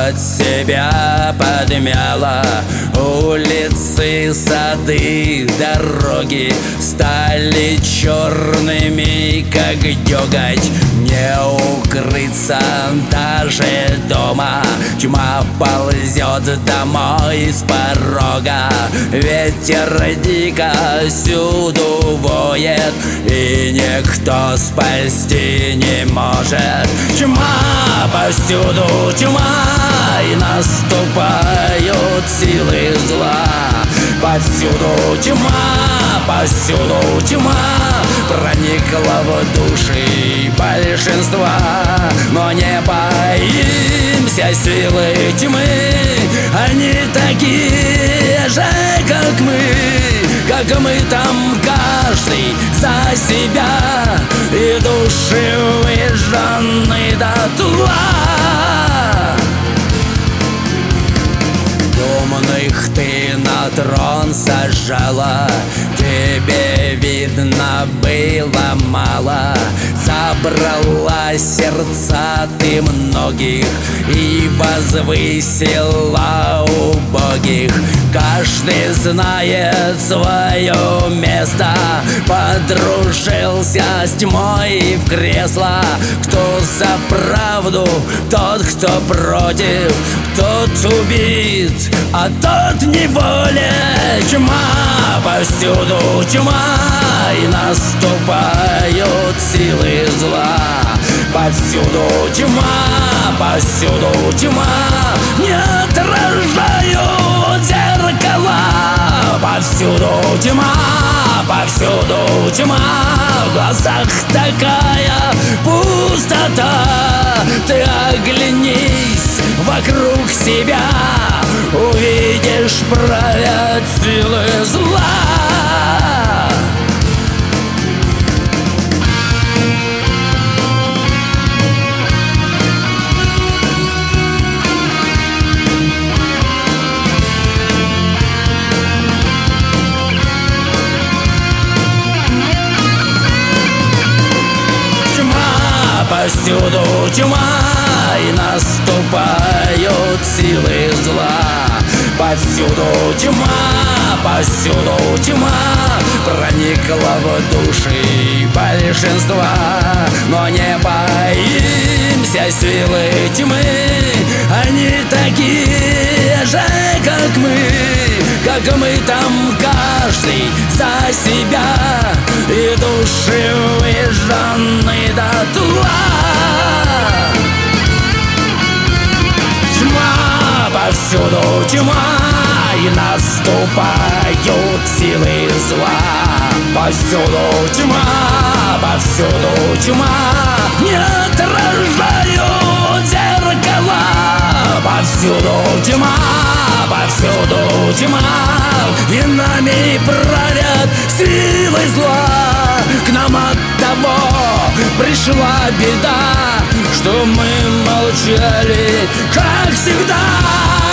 под себя подмяла. Улицы, сады, дороги стали черными, как деготь. Не укрыться даже дома, тьма ползет домой с порога. Ветер дико всюду воет, и никто спасти не может. Тьма повсюду, тьма, и наступают силы зла. Повсюду тьма, повсюду тьма, проникла в души большинства. Но не боимся силы тьмы, они такие же, как мы там каждый за себя, и души выжжены дотла. Умных ты на трон сажала, тебе видно было мало. Забрала сердца ты многих и возвысила убогих. Каждый знает свое место, подружился с тьмой в кресло. Кто за правду, тот, кто против, тот убит, а тот в неволе. Тьма повсюду, тьма, и наступают силы зла. Повсюду тьма, повсюду тьма, не отражают зеркала. Повсюду тьма, повсюду тьма, в глазах такая пустота. Ты оглянись вокруг себя, увидишь, правят силы зла. Повсюду тьма, и наступают силы зла. Повсюду тьма, повсюду тьма, проникла в души большинства. Но не боимся силы тьмы, они такие же, как мы там каждый за себя, и души выжжены дотла. Тьма повсюду тьма, и наступают силы зла. Повсюду тьма, повсюду тьма, не отражают зеркала. Повсюду тьма, повсюду тьма, и нами правят силы зла. К нам от того пришла беда, что мы молчали, как всегда.